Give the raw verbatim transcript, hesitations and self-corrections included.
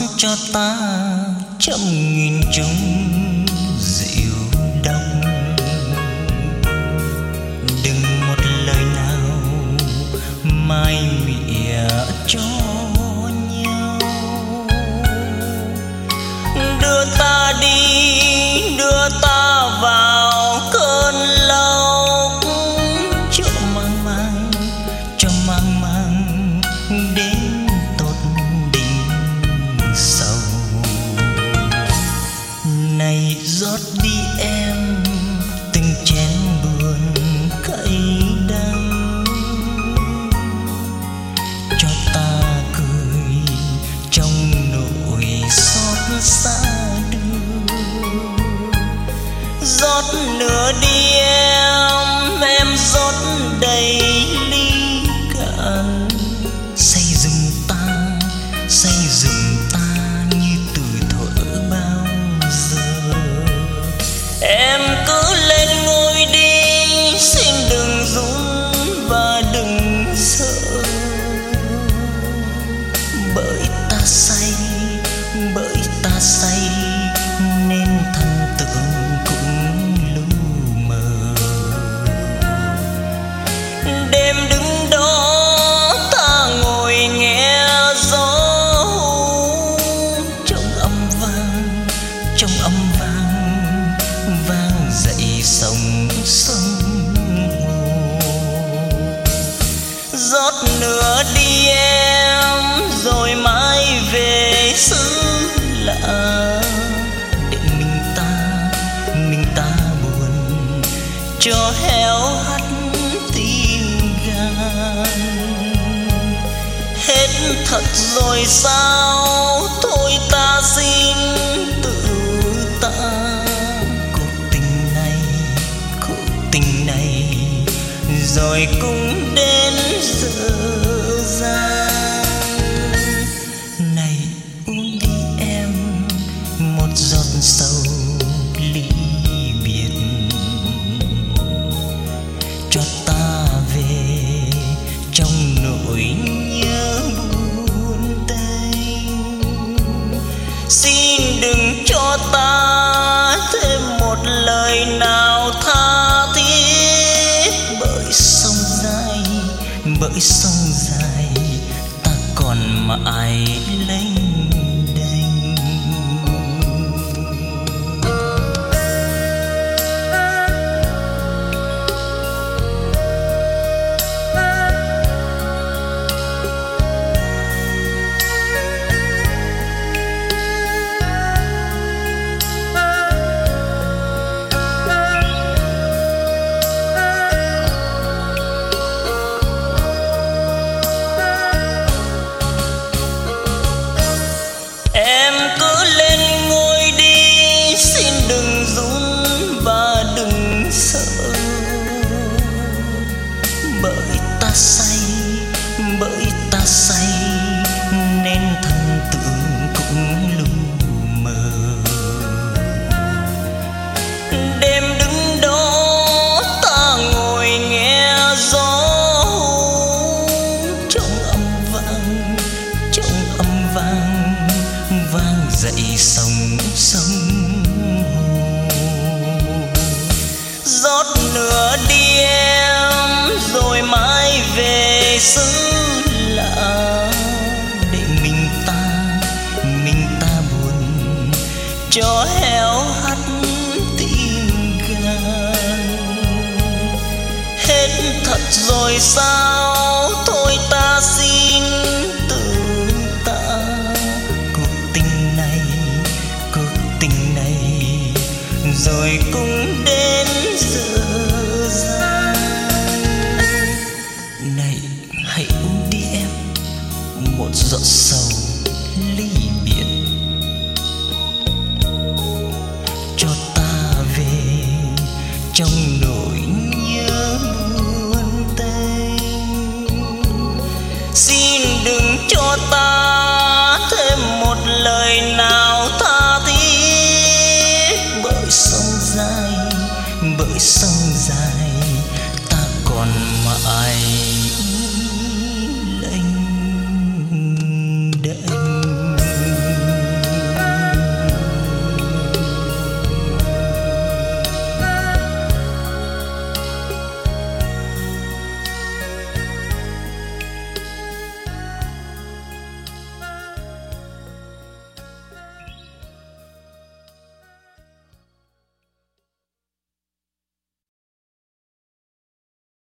cho ta trăm nghìn trong dịu đong. Đừng một lời nào mai mỉa cho nhau. Đưa ta đi, đưa ta vào cơn lốc, cho mang mang, cho mang mang đến tột đỉnh sâu. Này rót đi em từng chén buồn cay đắng, cho ta cười trong nỗi xót xa đưa. Rót nữa đi em, em rót đầy ly cạn. Say rừng ta, say rừng ta như tuổi thuở bao giờ. Em cứ lên ngôi đi, xin đừng run và đừng sợ. Bởi ta say, bởi ta say nên thần tượng cũng lu mờ. Đêm đứng đó ta ngồi nghe gió trong âm vang, trong âm vang vang dậy sông sông hồ. Rót nữa đi em rồi mãi về xứ lạ, để mình ta, mình ta buồn cho héo hắt tim gan. Hết thật rồi sao, thôi ta xin tự ta. Cuộc tình này, cuộc tình này rồi cũng đến giờ gian. Này uống đi em một giọt sầu ly biệt, cho ta về trong nỗi nhớ buồn tênh. Xin đừng cho ta thêm một lời nào tha thiết. Bởi sông dài, bởi sông dài ta còn mãi lênh đênh. Em cứ lên ngôi đi, xin đừng run và đừng sợ. Bởi ta say, bởi ta say nên thần tượng cũng lu mờ. Đêm đứng đó ta ngồi nghe gió trong âm vang, trong âm vang vang dậy sông sông hồ. Rót nữa đi em rồi mãi về xứ lạ, để mình ta, mình ta buồn cho héo hắt tim gan. Hết thật rồi sao, thôi ta xin tự ta. Cuộc tình này, cuộc tình này rồi cũng